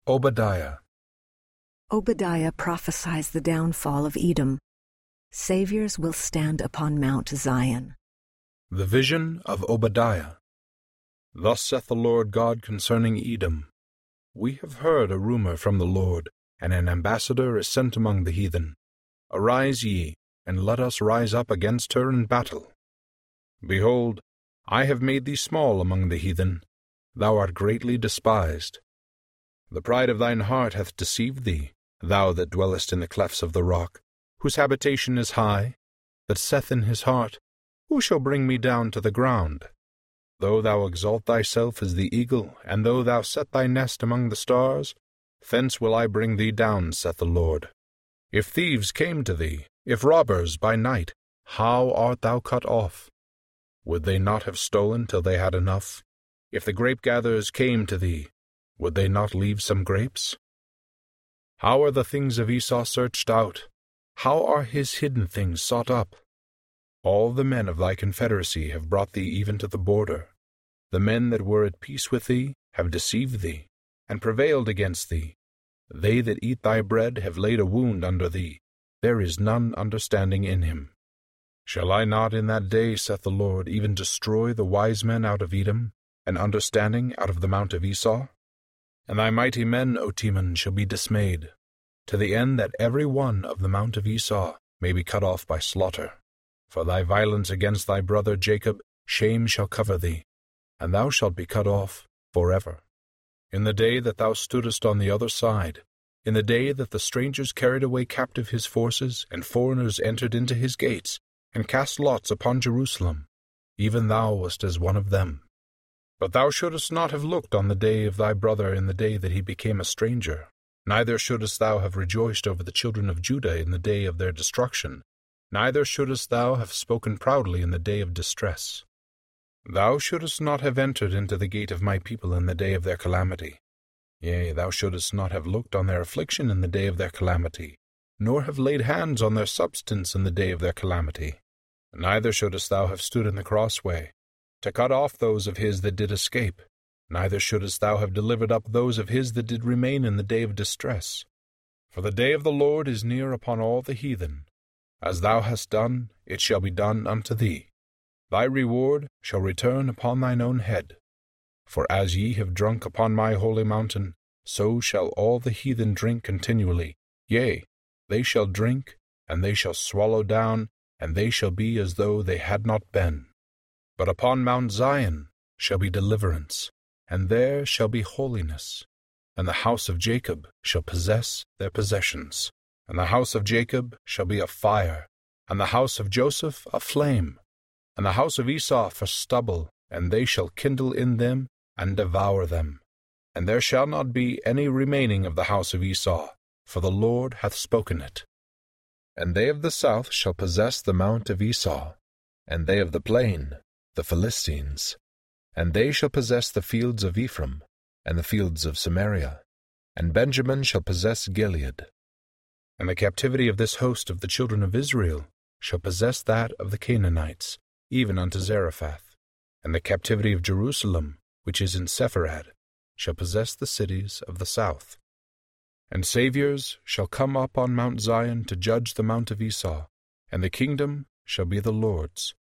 Obadiah. Obadiah prophesies the downfall of Edom. Saviors will stand upon Mount Zion. The vision of Obadiah. Thus saith the Lord God concerning Edom. We have heard a rumor from the Lord, and an ambassador is sent among the heathen. Arise ye, and let us rise up against her in battle. Behold, I have made thee small among the heathen. Thou art greatly despised. The pride of thine heart hath deceived thee, thou that dwellest in the clefts of the rock, whose habitation is high, that saith in his heart, Who shall bring me down to the ground? Though thou exalt thyself as the eagle, and though thou set thy nest among the stars, thence will I bring thee down, saith the Lord. If thieves came to thee, if robbers by night, how art thou cut off? Would they not have stolen till they had enough? If the grape-gatherers came to thee, would they not leave some grapes? How are the things of Esau searched out? How are his hidden things sought up? All the men of thy confederacy have brought thee even to the border. The men that were at peace with thee have deceived thee, and prevailed against thee. They that eat thy bread have laid a wound under thee. There is none understanding in him. Shall I not in that day, saith the Lord, even destroy the wise men out of Edom, and understanding out of the mount of Esau? And thy mighty men, O Teman, shall be dismayed, to the end that every one of the mount of Esau may be cut off by slaughter. For thy violence against thy brother Jacob, shame shall cover thee, and thou shalt be cut off forever. In the day that thou stoodest on the other side, in the day that the strangers carried away captive his forces, and foreigners entered into his gates, and cast lots upon Jerusalem, even thou wast as one of them. But thou shouldest not have looked on the day of thy brother in the day that he became a stranger, neither shouldest thou have rejoiced over the children of Judah in the day of their destruction, neither shouldest thou have spoken proudly in the day of distress. Thou shouldest not have entered into the gate of my people in the day of their calamity. Yea, thou shouldest not have looked on their affliction in the day of their calamity, nor have laid hands on their substance in the day of their calamity. Neither shouldest thou have stood in the crossway, to cut off those of his that did escape, neither shouldest thou have delivered up those of his that did remain in the day of distress. For the day of the Lord is near upon all the heathen. As thou hast done, it shall be done unto thee. Thy reward shall return upon thine own head. For as ye have drunk upon my holy mountain, so shall all the heathen drink continually. Yea, they shall drink, and they shall swallow down, and they shall be as though they had not been. But upon Mount Zion shall be deliverance, and there shall be holiness. And the house of Jacob shall possess their possessions. And the house of Jacob shall be a fire, and the house of Joseph a flame, and the house of Esau for stubble, and they shall kindle in them and devour them. And there shall not be any remaining of the house of Esau, for the Lord hath spoken it. And they of the south shall possess the mount of Esau, and they of the plain, the Philistines. And they shall possess the fields of Ephraim, and the fields of Samaria, and Benjamin shall possess Gilead. And the captivity of this host of the children of Israel shall possess that of the Canaanites, even unto Zarephath. And the captivity of Jerusalem, which is in Sepharad, shall possess the cities of the south. And Saviours shall come up on Mount Zion to judge the mount of Esau, and the kingdom shall be the Lord's,